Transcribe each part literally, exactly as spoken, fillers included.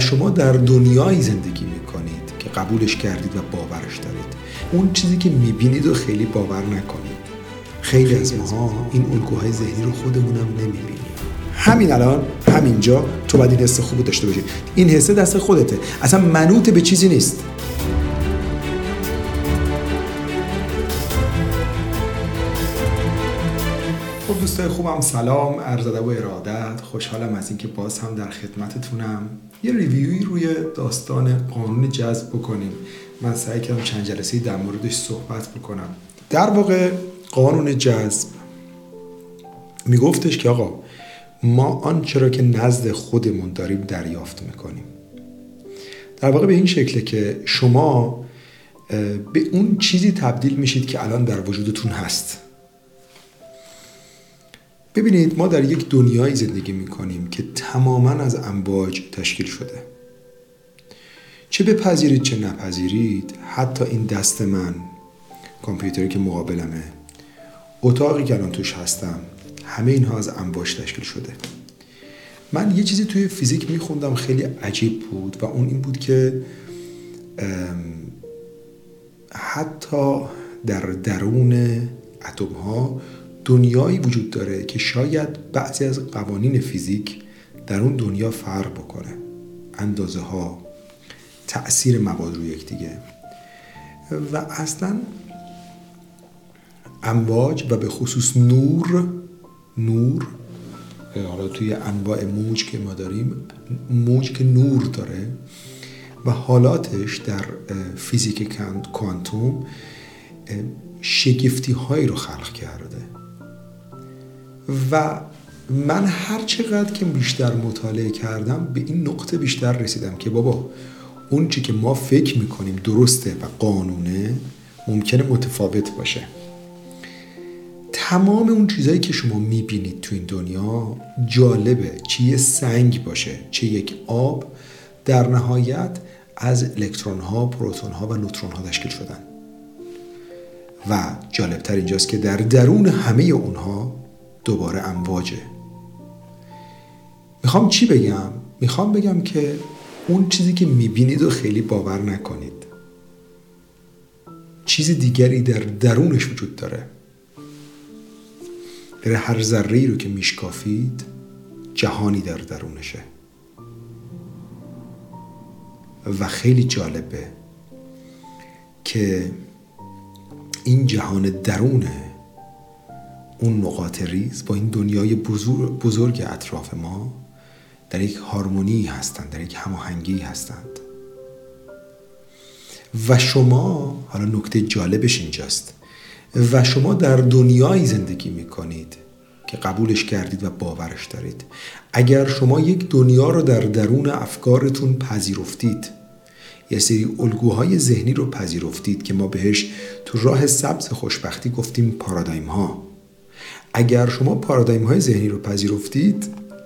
شما در دنیایی زندگی میکنید که قبولش کردید و باورش دارید. اون چیزی که میبینید و خیلی باور نکنید. خیلی از ماها این الگوهای ذهنی رو خودمونم نمیبینیم. همین الان همینجا تو باید این حس خوب داشته باشید. این حس دست خودته، اصلا منوط به چیزی نیست. خب دوستای خوبم، سلام، عرض ادب و ارادت. خوشحالم از اینکه باز هم در خدمتتونم. یه ریویوی روی داستان قانون جذب بکنیم. من سعی کردم چند جلسه‌ای در موردش صحبت بکنم. در واقع قانون جذب میگفتش که آقا ما آنچه را که نزد خودمون داریم دریافت میکنیم. در واقع به این شکله که شما به اون چیزی تبدیل میشید که الان در وجودتون هست. ببینید، ما در یک دنیایی زندگی میکنیم که تماما از امواج تشکیل شده. چه بپذیرید چه نپذیرید، حتی این دست من، کامپیوتری که مقابلمه، اتاقی که الان توش هستم، همه اینها از امواج تشکیل شده. من یه چیزی توی فیزیک میخوندم خیلی عجیب بود و اون این بود که حتی در درون اتم ها دنیایی وجود داره که شاید بعضی از قوانین فیزیک در اون دنیا فرق بکنه. اندازه ها، تأثیر مواد روی یکدیگه و اصلا امواج و به خصوص نور نور حالا توی انواع موج که ما داریم، موج که نور داره و حالاتش در فیزیک کوانتوم شگفتی هایی رو خلق کرده و من هر چقدر که بیشتر مطالعه کردم به این نقطه بیشتر رسیدم که بابا اون چی که ما فکر میکنیم درسته و قانونه ممکنه متفاوت باشه. تمام اون چیزایی که شما میبینید تو این دنیا جالبه، چه یه سنگ باشه چه یک آب، در نهایت از الکترون ها، پروتون ها و نوترون ها تشکیل شدن و جالبتر اینجاست که در درون همه اونها دوباره امواجه. میخوام چی بگم؟ میخوام بگم که اون چیزی که میبینید رو خیلی باور نکنید. چیز دیگری در درونش وجود داره. در هر ذره‌ای رو که میشکافید جهانی در درونشه و خیلی جالبه که این جهان درونه اون نقاط ریز با این دنیای بزرگ, بزرگ اطراف ما در یک هارمونی هستند، در یک هماهنگی هستند و شما، حالا نکته جالبش اینجاست، و شما در دنیایی زندگی میکنید که قبولش کردید و باورش دارید. اگر شما یک دنیا رو در درون افکارتون پذیرفتید، یه سری الگوهای ذهنی رو پذیرفتید که ما بهش تو راه سبز خوشبختی گفتیم پارادایم ها. اگر شما پارادایم های ذهنی رو پذیرفتید،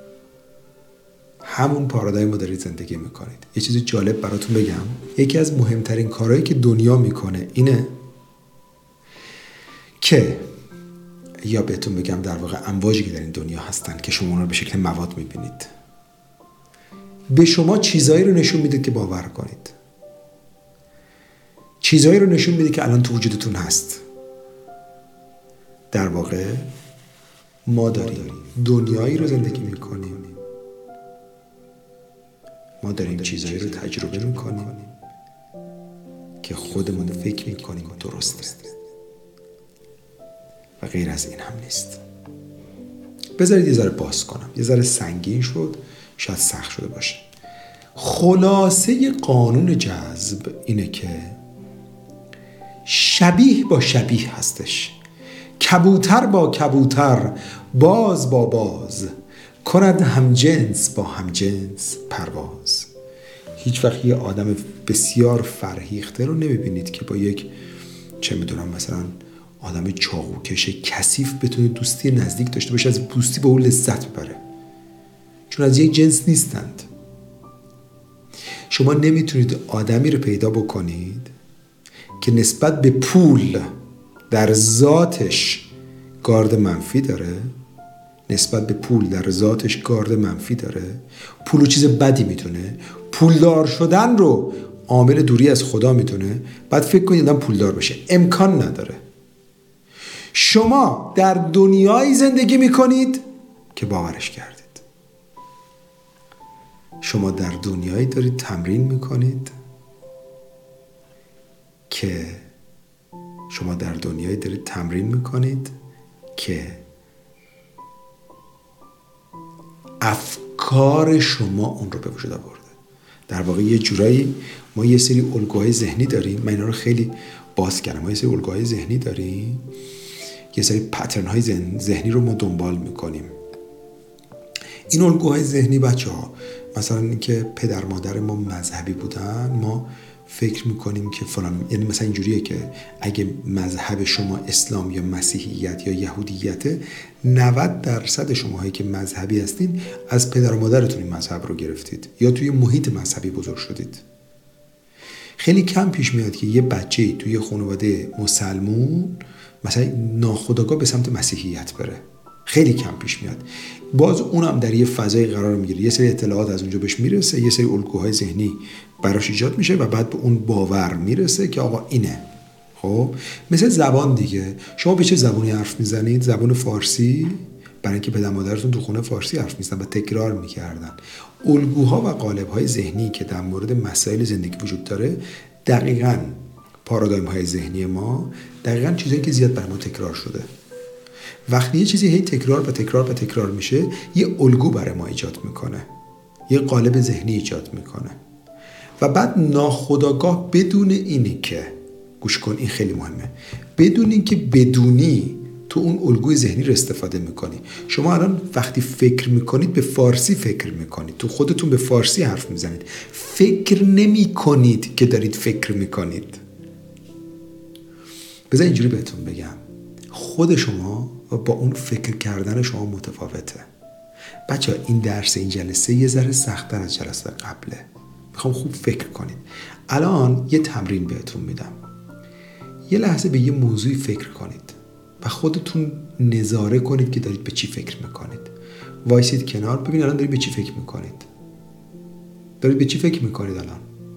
همون پارادایم رو دارید زندگی میکنید. یه چیز جالب براتون بگم، یکی از مهمترین کارهایی که دنیا میکنه اینه که، یا بهتون بگم در واقع امواجی که در این دنیا هستن که شما رو به شکل مواد میبینید، به شما چیزایی رو نشون میده که باور کنید. چیزایی رو نشون میده که الان تو وجودتون هست. در واقع ما داریم دنیایی رو زندگی میکنیم، ما داریم چیزایی رو تجربه میکنیم که خودمون فکر میکنیم درسته و غیر از این هم نیست. بذارید یه ذره باز کنم. یه ذره سنگین شد، شاید سخت شده باشه. خلاصه قانون جذب اینه که شبیه با شبیه هستش. کبوتر با کبوتر، باز با باز، کند هم جنس با هم جنس پرواز. هیچ وقت یه آدم بسیار فرهیخته رو نمیبینید که با یک، چه میدونم، مثلا آدم چاقوکش کثیف بتونه دوستی نزدیک داشته باشه، از دوستی با اون لذت ببره، چون از یک جنس نیستند. شما نمیتونید آدمی رو پیدا بکنید که نسبت به پول در ذاتش گارد منفی داره، نسبت به پول در ذاتش گارد منفی داره، پول و چیز بدی میدونه، پولدار شدن رو عامل دوری از خدا میتونه، بعد فکر کنید آدم پولدار بشه. امکان نداره. شما در دنیایی زندگی میکنید که باورش کردید. شما در دنیایی دارید تمرین میکنید که شما در دنیایی دارید تمرین میکنید که افکار شما اون رو به وجود آورده. در واقع یه جورایی ما یه سری الگوهای ذهنی داریم. من اینا رو خیلی باز کردم. ما یه سری الگوهای ذهنی داریم، یه سری پترن های ذهنی رو ما دنبال میکنیم. این الگوهای ذهنی بچه ها، مثلا اینکه پدر مادر ما مذهبی بودن، ما فکر میکنیم که فلان، یعنی مثلا اینجوریه که اگه مذهب شما اسلام یا مسیحیت یا یهودیته، نود درصد شماهایی که مذهبی هستین از پدر و مادرتون این مذهب رو گرفتید یا توی محیط مذهبی بزرگ شدید. خیلی کم پیش میاد که یه بچه‌ای توی خانواده مسلمون مثلا ناخودآگاه به سمت مسیحیت بره. خیلی کم پیش میاد. باز اونم در یه فضای قرار میگیره، یه سری اطلاعات از اونجا بهش میرسه، یه سری الگوهای ذهنی براش ایجاد میشه و بعد به اون باور میرسه که آقا اینه. خب مثل زبان دیگه، شما به چه زبانی حرف میزنید؟ زبان فارسی، برای اینکه پدر مادرتون تو خونه فارسی حرف میزنن و تکرار میکردن. الگوها و قالب‌های ذهنی که در مورد مسائل زندگی وجود داره، دقیقاً پارادایم‌های ذهنی ما، دقیقاً چیزایی که زیاد برای ما تکرار شده. وقتی یه چیزی هی تکرار و تکرار و تکرار میشه، یه الگو برای ما ایجاد میکنه، یه قالب ذهنی ایجاد میکنه و بعد ناخودآگاه بدون اینی که، گوش کن این خیلی مهمه، بدون اینکه بدونی تو اون الگوی ذهنی رو استفاده میکنی. شما الان وقتی فکر میکنید به فارسی فکر میکنید، تو خودتون به فارسی حرف میزنید، فکر نمیکنید که دارید فکر میکنید. بذار اینجوری بهتون بگم، خود شما و با اون فکر کردن شما متفاوته. بچه ها این درس، این جلسه یه ذره سخت‌تر از جلسه قبله. میخوام خوب فکر کنید. الان یه تمرین بهتون میدم. یه لحظه به یه موضوعی فکر کنید و خودتون نظاره کنید که دارید به چی فکر میکنید. وایسید کنار، ببین الان دارید به چی فکر میکنید. دارید به چی فکر میکنید الان؟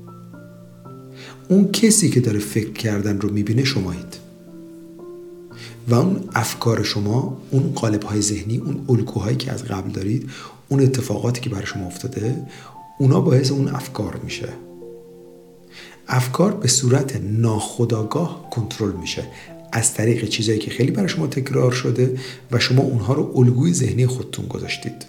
اون کسی که داره فکر کردن رو میبینه شمایید. و اون افکار شما، اون قالب‌های ذهنی، اون الگوهایی که از قبل دارید، اون اتفاقاتی که برای شما افتاده، اونا باعث اون افکار میشه. افکار به صورت ناخودآگاه کنترل میشه از طریق چیزایی که خیلی برای شما تکرار شده و شما اونها رو الگوی ذهنی خودتون گذاشتید.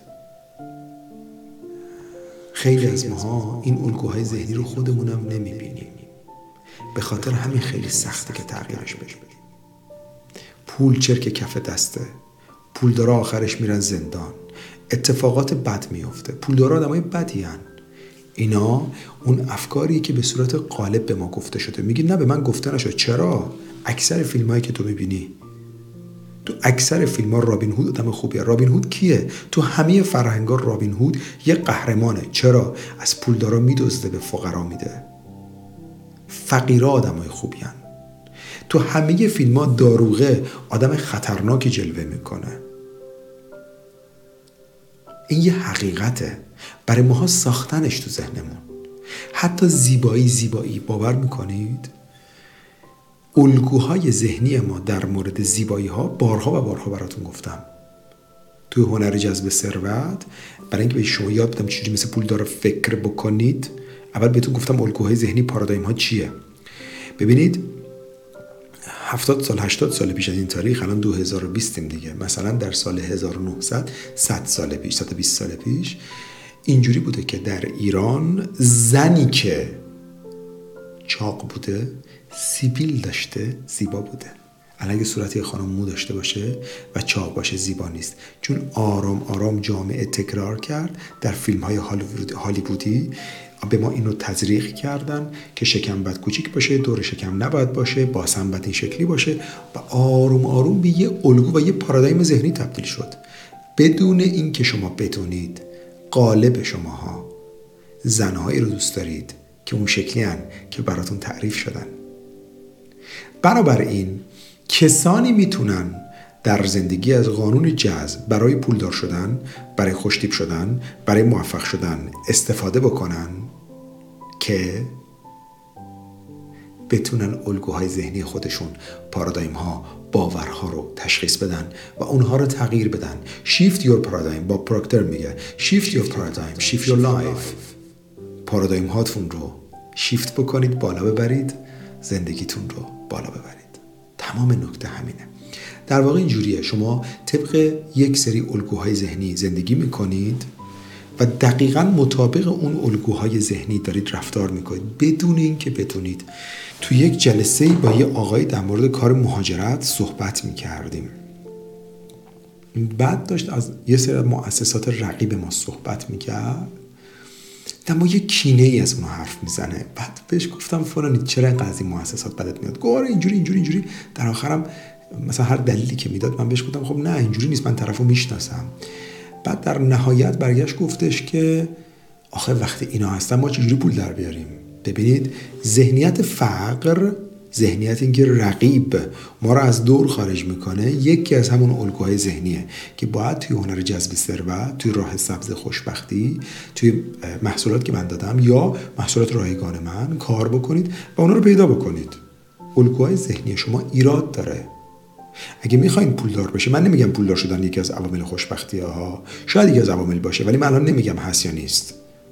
خیلی از ماها این الگوهای ذهنی رو خودمونم نمیبینیم. به خاطر همین خیلی سخته که تغییرش بدیم. پول چرک کف دسته، پولدارا آخرش میرن زندان، اتفاقات بد میفته، پولدارا آدمای بدی هن. اینا اون افکاری که به صورت قالب به ما گفته شده. میگی نه به من گفته نشد. چرا؟ اکثر فیلم هایی که تو میبینی، تو اکثر فیلم ها رابین هود آدم خوبیه. رابین هود کیه؟ تو همه فرهنگا رابین هود یه قهرمانه. چرا؟ از پولدارا میدزده به فقرا میده. فقیرا آدمای خوبی هن. تو همه فیلم ها داروغه آدم خطرناکی جلوه میکنه. این یه حقیقته، برای ماها ساختنش تو ذهنمون. حتی زیبایی زیبایی باور میکنید؟ الگوهای ذهنی ما در مورد زیبایی ها بارها و بارها براتون گفتم. توی هنر جذب ثروت، برای اینکه به شما یاد بدم چجوری مثل پول داره فکر بکنید، اول بهتون گفتم الگوهای ذهنی، پارادایم ها چیه. ببینید هفتاد سال هشتاد سال پیش از این تاریخ، الان دو هزار و بیست دیگه، مثلا در سال هزار و نهصد، صد سال پیش، صد و بیست سال پیش اینجوری بوده که در ایران زنی که چاق بوده، سیبیل داشته، زیبا بوده. الان اگه صورتی خانم مو داشته باشه و چاق باشه زیبا نیست، چون آرام آرام جامعه تکرار کرد. در فیلم های هالیوودی به ما اینو تزریق کردن که شکم باید کوچیک باشه، دور شکم نباید باشه، باسن باید این شکلی باشه و آروم آروم به یه الگو و یه پارادایم ذهنی تبدیل شد، بدون این که شما بدونید. قالب شماها زنهایی رو دوست دارید که اون شکلی هن که براتون تعریف شدن. بنابراین کسانی میتونن در زندگی از قانون جذب برای پولدار شدن، برای خوشتیپ شدن، برای موفق شدن استفاده بکنن که بتونن الگوهای ذهنی خودشون، پارادایم ها، باورها رو تشخیص بدن و اونها رو تغییر بدن. shift your paradigm. با پروکتر میگه shift your paradigm, shift your life. پارادایم هاتون رو شیفت بکنید، بالا ببرید، زندگیتون رو بالا ببرید. تمام نکته همینه. در واقع اینجوریه، شما طبق یک سری الگوهای ذهنی زندگی میکنید و دقیقاً مطابق اون الگوهای ذهنی دارید رفتار میکنید بدون اینکه بدونید. تو یک جلسه با یه آقای در مورد کار مهاجرت صحبت میکردیم. بعد داشت از یه سری مؤسسات رقیب ما صحبت میکرد. اما یه کینه ای از اونها حرف میزنه. بعد بهش گفتم فلانی چرا اینقدر از این مؤسسات بدت میاد؟ گفت آره اینجوری اینجوری اینجوری. در آخرم مثلا هر دلیلی که میداد من بهش گفتم خب نه اینجوری نیست، من طرفو میشناسم. بعد در نهایت برگشت گفتش که آخه وقتی اینا هستن ما چجوری پول در بیاریم؟ ببینید ذهنیت فقر، ذهنیت اینکه رقیب ما رو از دور خارج میکنه، یکی از همون الگوهای ذهنیه که باید توی هنر جذب ثروت، توی راه سبز خوشبختی، توی محصولات که من دادم یا محصولات رایگان من کار بکنید و اونا رو پیدا بکنید. الگوهای ذهنی شما ایراد داره. اگه میخواین پولدار بشه، من نمیگم پولدار شدن یکی از عوامل خوشبختی ها، شاید یکی از عوامل باشه ولی من الان نمیگم هست یا نیست.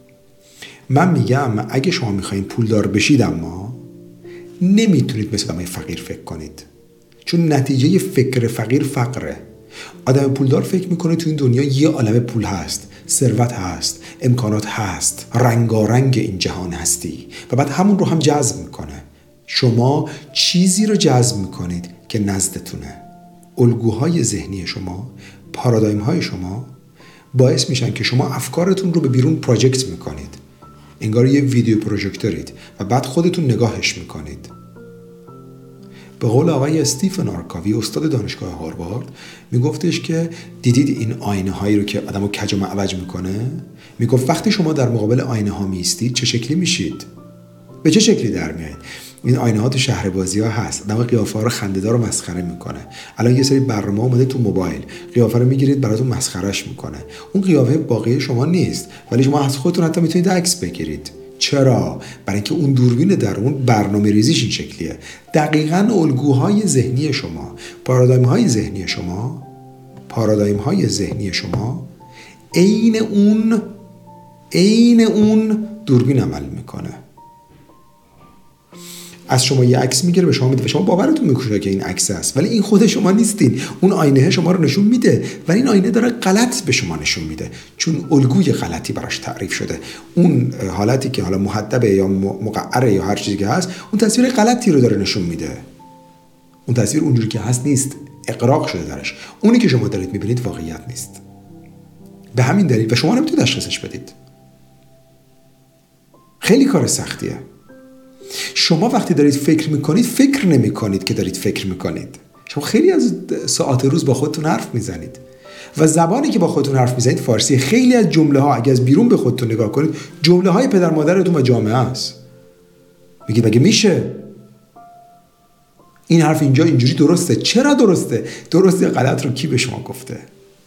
من میگم اگه شما میخواین پولدار بشید اما نمیتونید مثل آدم فقیر فکر کنید، چون نتیجه فکر فقیر فقره. آدم پولدار فکر میکنه تو این دنیا یه عالمه پول هست، ثروت هست، امکانات هست، رنگارنگ این جهان هستی و بعد همون رو هم جذب میکنه. شما چیزی رو جذب میکنید که نزدتونه. الگوهای ذهنی شما، پارادایم های شما باعث میشن که شما افکارتون رو به بیرون پروژکت میکنید. انگار یه ویدیو پروژکتورید و بعد خودتون نگاهش میکنید. به قول آقای استیفن آرکاوی استاد دانشگاه هاروارد میگفتش که دیدید این آینه هایی رو که آدمو کج و معوج میکنه؟ میگفت وقتی شما در مقابل آینه ها میستید چه شکلی میشید؟ به چه شکلی در میایید؟ این آینه ها تو شهر بازی ها هست. آدم قیافه ها رو خنده‌دار و مسخره میکنه. الان یه سری برنامه اومده تو موبایل، قیافه رو میگیرید براتون مسخرهش میکنه. اون قیافه واقعی شما نیست ولی شما از خودتون حتی میتونید عکس بگیرید. چرا؟ برای اینکه اون دوربین درون برنامه ریزیش این شکلیه. دقیقاً الگوهای ذهنی شما، پارادایم های ذهنی شما، پارادایم های ذهنی شما عین اون عین اون دوربین عمل میکنه. از شما یه عکس میگیره به شما میده و شما باورتون میکنه که این عکس است، ولی این خود شما نیستین. اون آینه شما رو نشون میده ولی این آینه داره غلط به شما نشون میده، چون الگوی غلطی براش تعریف شده. اون حالتی که حالا محدبه یا مقعره یا هر چیزی که هست، اون تصویر غلطی رو داره نشون میده. اون تصویر اونجوری که هست نیست، اغراق شده درش. اونی که شما دارید میبینید واقعیت نیست. به همین دلیل و شما نمیتونید تشخیصش بدید. خیلی کار سختیه. شما وقتی دارید فکر میکنید فکر نمیکنید که دارید فکر میکنید. شما خیلی از ساعات روز با خودتون حرف میزنید و زبانی که با خودتون حرف میزنید فارسی. خیلی از جمله ها اگه از بیرون به خودتون نگاه کنید جمله های پدر مادرتون و جامعه است. میگید مگه میشه این حرف اینجا اینجوری درسته؟ چرا درسته؟ درسته غلط رو کی به شما گفته؟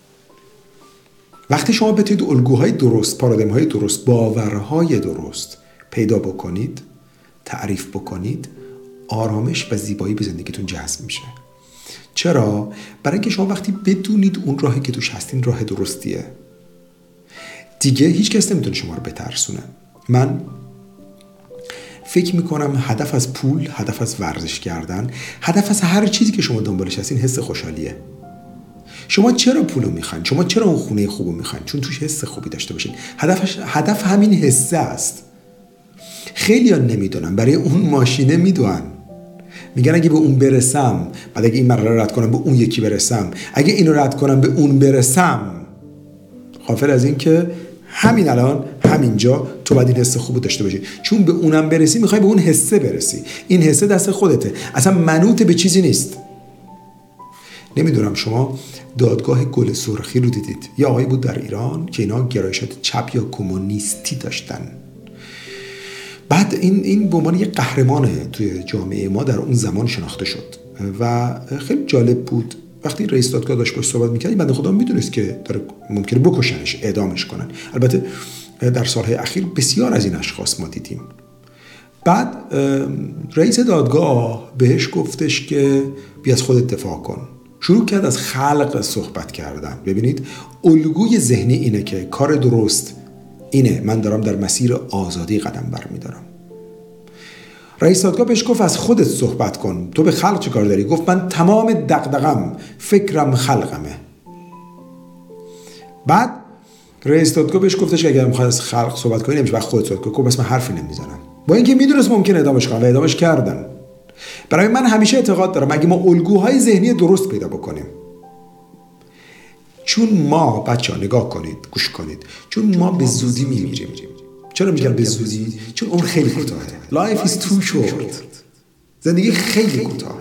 وقتی شما بتونید الگوهای درست، پارادایم های درست، باورهای درست پیدا بکنید، تعریف بکنید، آرامش و زیبایی به زندگیتون جذب میشه. چرا؟ برای اینکه شما وقتی بدونید اون راهی که توش هستین راه درستیه، دیگه هیچ کس نمیتونه شما رو بترسونه. من فکر میکنم هدف از پول، هدف از ورزش کردن، هدف از هر چیزی که شما دنبالش هستین حس خوشحالیه. شما چرا پولو میخواین؟ شما چرا اون خونه خوبو میخواین؟ چون توش حس خوبی داشته باشین. هدفش هدف همین حسه است. خیلی ها نمیدونن، برای اون ماشینه میدونن، میگن اگه به اون برسم، بعد اگه این مرحله رد کنم به اون یکی برسم، اگه اینو رد کنم به اون برسم. غافل از این که همین الان همینجا تو باید این حس خوبو داشته باشی، چون به اونم برسی میخوای به اون حسه برسی. این حسه دست خودته، اصلا منوط به چیزی نیست. نمیدونم شما دادگاه گل سرخی رو دیدید؟ یه آقایی بود در ایران که اینا گرایشات چپ یا کمونیستی داشتن. بعد این این به عنوان یه قهرمانه توی جامعه ما در اون زمان شناخته شد و خیلی جالب بود. وقتی رئیس دادگاه داشت باش صحبت می‌کرد، بنده خدا میدونست که داره ممکنه بکشنش، اعدامش کنن. البته در سالهای اخیر بسیار از این اشخاص ما دیدیم. بعد رئیس دادگاه بهش گفتش که بیا از خودت دفاع کن. شروع کرد از خلق صحبت کردن. ببینید الگوی ذهنی اینه که کار درست اینه، من دارم در مسیر آزادی قدم برمیدارم. رئیس دادگاه بهش گفت از خودت صحبت کن، تو به خلق چه کار داری؟ گفت من تمام دغدغم فکرم خلقمه. بعد رئیس دادگاه بهش گفتش که اگر میخواد از خلق صحبت کنی نمیشه، وقت خودت صحبت کن. گفت بس من حرفی نمیزنم، با اینکه میدونست ممکنه ادامش کنم و ادامش کردن. برای من همیشه اعتقاد دارم اگه ما الگوهای ذهنی درست پیدا بکنیم، چون ما بچه‌ها نگاه کنید، گوش کنید، چون ما به زودی میمیریم. چرا میگم به زودی؟ چون عمر خیلی کوتاهه. Life is too short. زندگی خیلی کوتاهه.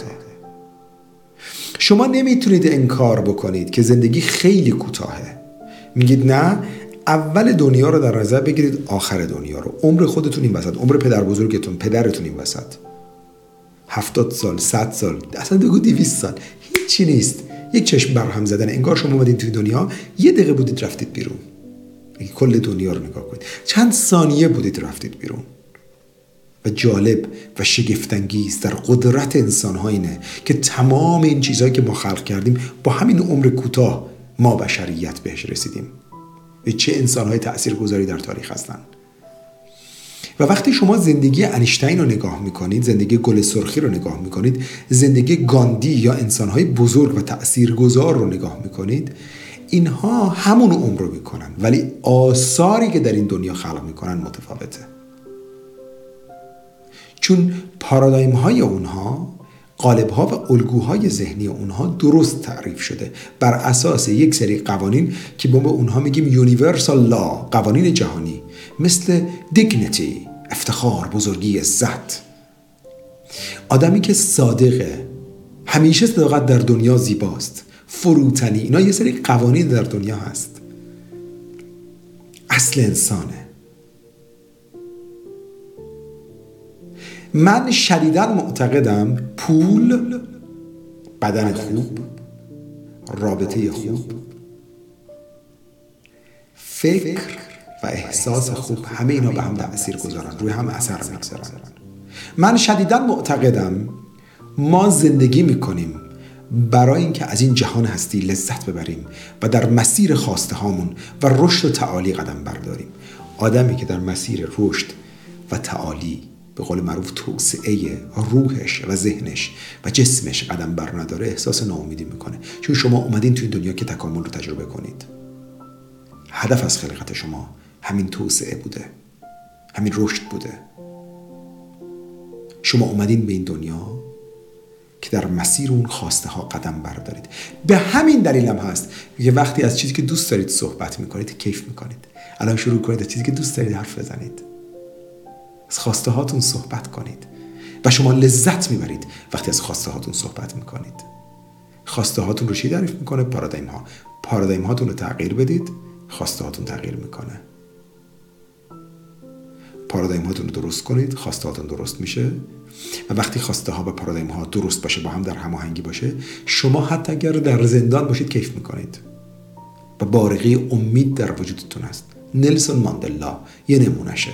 شما نمیتونید انکار بکنید که زندگی خیلی کوتاهه. میگید نه، اول دنیا رو در نظر بگیرید، آخر دنیا رو. عمر خودتون این وسط، عمر پدر بزرگتون، پدرتون این وسط. هفتاد سال، صد سال، اصلا بگو دویست سال، هیچی نیست. یک چشم برهم زدن. انگار شما اومدید توی دنیا، یه دقیقه بودید رفتید بیرون. کل دنیا رو نگاه کنید، چند ثانیه بودید رفتید بیرون. و جالب و شگفت‌انگیز در قدرت انسان‌ها اینه که تمام این چیزهایی که ما خلق کردیم با همین عمر کوتاه ما بشریت بهش رسیدیم. و چه انسان‌های تأثیرگذاری در تاریخ هستن. و وقتی شما زندگی انیشتین رو نگاه میکنید، زندگی گل سرخی رو نگاه میکنید، زندگی گاندی یا انسان‌های بزرگ و تأثیرگذار رو نگاه میکنید، اینها همون عمر رو میکنن، ولی آثاری که در این دنیا خلق میکنن متفاوته. چون پارادایم های اونها، قالب ها و الگوهای ذهنی اونها درست تعریف شده بر اساس یک سری قوانین که ما به اونها میگیم یونیورسال لا، قوانین جهانی، مثل دیگنیتی، افتخار، بزرگی، عزت. آدمی که صادقه، همیشه صداقت در دنیا زیباست، فروتنی، اینا یه سری قوانین در دنیا هست. اصل انسانه. من شدیداً معتقدم پول، بدن خوب، رابطه خوب، فکر و احساس خوب، همه اینا به هم تأثیر گذارن، روی هم اثر میگذارن. من شدیداً معتقدم ما زندگی میکنیم برای اینکه از این جهان هستی لذت ببریم و در مسیر خواسته هامون و رشد و تعالی قدم برداریم. آدمی که در مسیر رشد و تعالی، به قول معروف توسعه روحش و ذهنش و جسمش قدم بر نداره، احساس ناامیدی میکنه. چون شما اومدین توی دنیا که تکامل رو تجربه کنید. هدف از خلقت شما همین توسعه بوده، همین رشد بوده. شما اومدین به این دنیا که در مسیر اون خواسته ها قدم بردارید. به همین دلیل هم هست که وقتی از چیزی که دوست دارید صحبت میکنید کیف میکنید. الان شروع کنید از چیزی که دوست دارید حرف بزنید، از خواسته هاتون صحبت کنید و شما لذت میبرید وقتی از خواسته هاتون صحبت میکنید. خواسته هاتون رو چی تعریف میکنه؟ پارادایم ها. پارادایم هاتون رو تغییر بدید، خواسته هاتون تغییر میکنه. پارادایم هاتون رو درست کنید، خواسته هاتون درست میشه. و وقتی خواسته ها و پارادایم ها درست باشه، با هم در هماهنگی باشه، شما حتی اگر در زندان باشید کیف میکنید و بارقه امید در وجودتون هست. نلسون ماندلا یه نمونشه.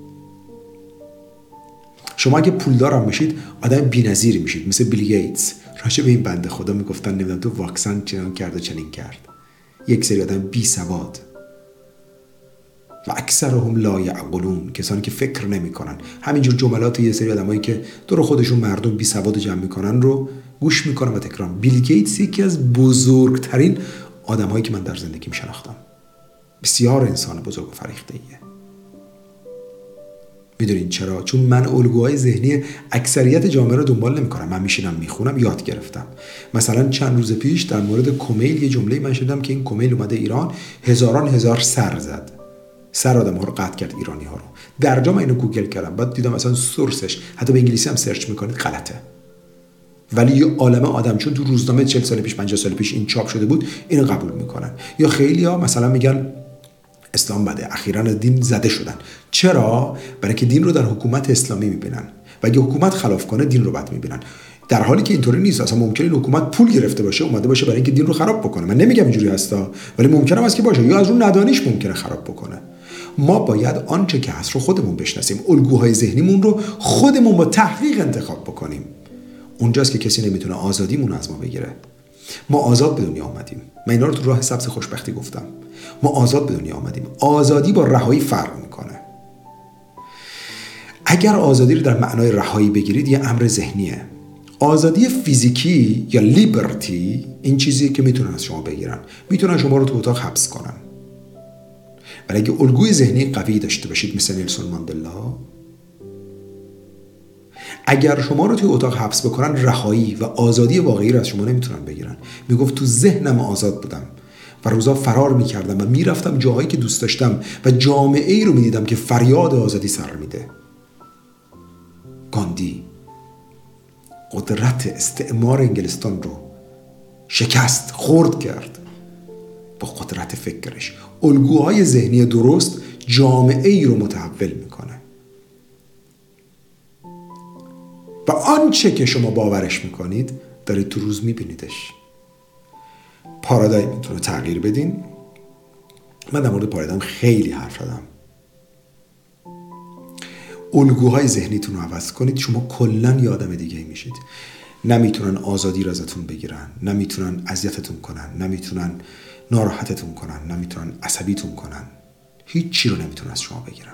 شما اگه پولدار هم بشید آدم بی‌نظیر میشید، مثل بیل گیتس. راجع به این بنده خدا میگفتن نمیدونم تو واکسن چنین کرد و چنین کرد. یک سری آدم بی سواد و اکثرهم لا یعقلون، کسانی که فکر نمیکنن. همینجور جملات یه سری آدمایی که دور خودشون مردم بی سواد جمع میکنن رو گوش میکنن و تکرار. بیل گیتس یکی از بزرگترین آدمایی که من در زندگیم شناختم. بسیار انسان بزرگ و فریخته‌ایه. میدونین چرا؟ چون من الگوهای ذهنی اکثریت جامعه رو دنبال نمیکنم. من میشینم میخونم، یاد گرفتم. مثلا چند روز پیش در مورد کمیل یه جمله من شنیدم که این کمیل اومده ایران، هزاران هزار سر زد، سر آدم ها رو قطع کرد، ایرانی ها رو. در جا من اینو گوگل کردم، بعد دیدم مثلا سورسش حتی به انگلیسی هم سرچ میکنید غلطه، ولی یه عالمه آدم چون تو روزنامه چهل سال پیش پنجاه سال پیش این چاپ شده بود اینو قبول میکنن. یا خیلی ها مثلا میگن اسلام بده، اخیراً دین زده شدن. چرا؟ برای که دین رو در حکومت اسلامی میبینن و اگه حکومت خلاف کنه دین رو بد میبینن، در حالی که اینطوری نیست. اصلا ممکنه این حکومت پول گرفته باشه اومده باشه برای اینکه دین رو خراب بکنه. من نمیگم اینجوری هستا، ولی ممکنه است که باشه، یا از اون ندانیش ممکنه خراب بکنه. ما باید آنچه که هست رو خودمون بشناسیم، الگوهای ذهنیمون رو خودمون با تحقیق انتخاب بکنیم. اونجاست که کسی نمیتونه آزادیمون از ما بگیره. ما آزاد به دنیا آمدیم. من اینا رو تو راه سبز خوشبختی گفتم. ما آزاد به دنیا آمدیم. آزادی با رهایی فرق میکنه. اگر آزادی رو در معنای رهایی بگیرید یه امر ذهنیه. آزادی فیزیکی یا لیبرتی این چیزیه که میتونن از شما بگیرن. میتونن شما رو تو اتاق حبس کنن. ولی اگه الگوی ذهنی قوی داشته باشید مثل نیلسون ماندلا، اگر شما رو توی اتاق حبس بکنن رهایی و آزادی واقعی رو از شما نمیتونن بگیرن. میگفت تو ذهنم آزاد بودم و روزا فرار میکردم و میرفتم جاهایی که دوست داشتم و جامعه ای رو میدیدم که فریاد آزادی سر میده. گاندی قدرت استعمار انگلستان رو شکست خرد کرد با قدرت فکرش. الگوهای ذهنی درست جامعه ای رو متحول میکنه و آنچه که شما باورش میکنید دارید تو روز میبینیدش. پارادایمتون رو تغییر بدین. من در مورد پارادایم خیلی حرف زدم. الگوهای ذهنیتون رو عوض کنید، شما کلن یه آدم دیگه میشید. نمیتونن آزادی رو ازتون بگیرن، نمیتونن اذیتتون کنن، نمیتونن ناراحتتون کنن، نمیتونن عصبیتون کنن، هیچ چی رو نمیتونن از شما بگیرن.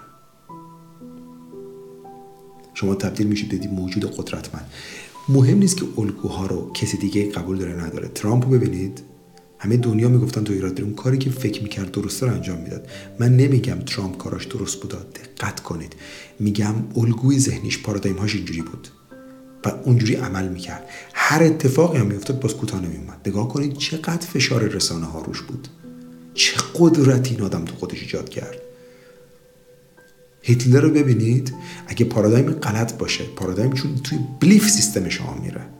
شما تبدیل میشید به موجود قدرتمند. مهم نیست که الگوها رو کسی دیگه قبول داره نداره. ترامپ رو ببینید، همه دنیا میگفتن تو ایراد داره، اون کاری که فکر میکرد درسته رو انجام میداد. من نمیگم ترامپ کاراش درست بود، دقت کنید، میگم الگوی ذهنیش، پارادایم هاش اینجوری بود و اونجوری عمل میکرد. هر اتفاقی هم میافتاد باز کوتاه نمیومد. نگاه کنید چقدر فشار رسانه ها روش بود، چه قدرتی این آدم تو خودش ایجاد کرد. هیتلر رو ببینید، اگه پارادایم غلط باشه، پارادایم چون توی بلیف سیستم شما میره،